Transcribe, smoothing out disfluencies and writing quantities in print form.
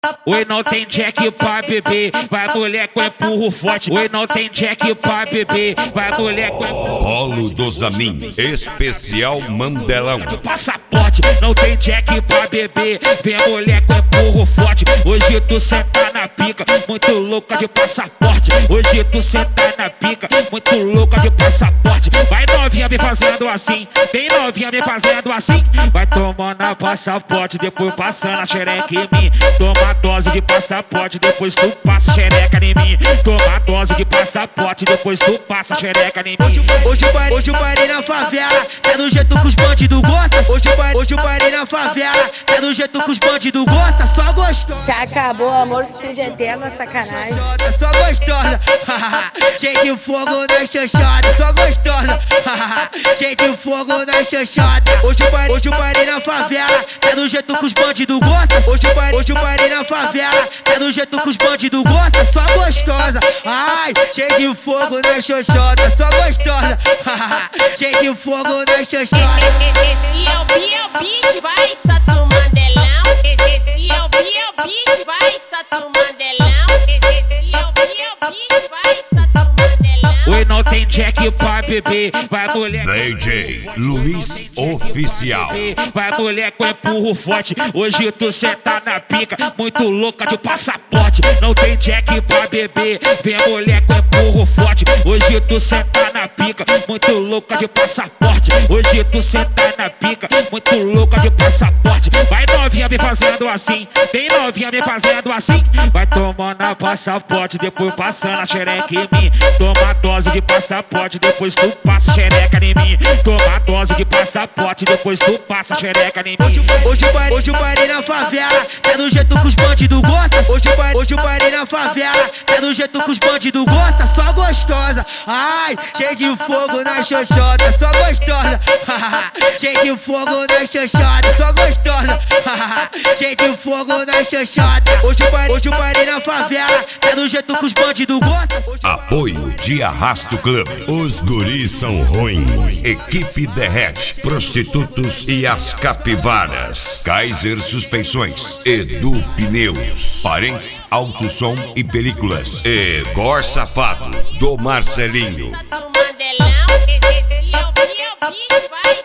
Oi, não tem jack pra beber, vai mulher com empurro forte. Oi, não tem jack pra beber, vai mulher com empurro. Polo dos Amin, especial Mandelão. Do passaporte, não tem jack pra beber, vem a mulher com empurro forte. Hoje tu senta na pica, muito louca de passaporte. Hoje tu senta na pica, muito louca de passaporte. Vai novinha me fazendo assim, tem novinha me fazendo assim. Vai tomando a passaporte, depois passando a xereca em mim. Toma dose de passaporte, depois tu passa a xereca em mim. Toma dose de passaporte, depois tu passa a xereca em mim. Hoje o parei na favela, é do jeito que os bandidos gostam. Hoje o parei na favela, é do jeito que os bandidos gostam. Só gostosa. Se acabou, amor, que seja eterno, sacanagem. Só gostosa, cheio de fogo na xoxota. Só gostosa, cheio de fogo na xoxota. Hoje o parei na favela, é do jeito que os bandidos gostam. Hoje o parei na favela, é do jeito que os bandidos gostam. Só gostosa, ai, cheio de fogo na xoxota. Só gostosa, cheio de fogo na xoxota. Esse é o beat, vai só tu Mandelão. Esse é o beat, vai só tu Mandelão. Esse é o beat, vai só tu Mandelão. Oi, não tem jack pra beber, vai mulher. DJ Luiz Oficial. Vai mulher com empurro forte. Hoje tu senta na pica, muito louca de passaporte. Não tem jack pra beber, vem a mulher com empurro forte. Hoje tu senta na pica, muito louca de passaporte. Hoje tu senta na pica, muito louca de passaporte. Vai novinha me fazendo assim, tem novinha me fazendo assim. Vai tomando a passaporte, depois passando a xereca em mim. Toma dose de passaporte, depois tu passa a xereca em mim. Toma dose de passaporte, depois tu passa a xereca em mim. Hoje o parei na favela, é do jeito que os bandidos gostam. Hoje o parei na favela, é do jeito que os bandidos gostam. Só gostosa, ai, cheio de fogo na xoxota. Só gostosa, cheio de fogo na xoxota. Só gostosa, cheio de fogo na xoxota. Hoje o parei na favela, é do jeito que os bandidos gostam. Apoio de Arrasto Club. Os guris são ruins. Equipe Derrete, Prostitutos e as Capivaras. Kaiser Suspensões. Edu Pneus. Parentes Auto Som e Películas. E Gor Safado, do Marcelinho. Só tu Mandelão. Esse é o beat, vai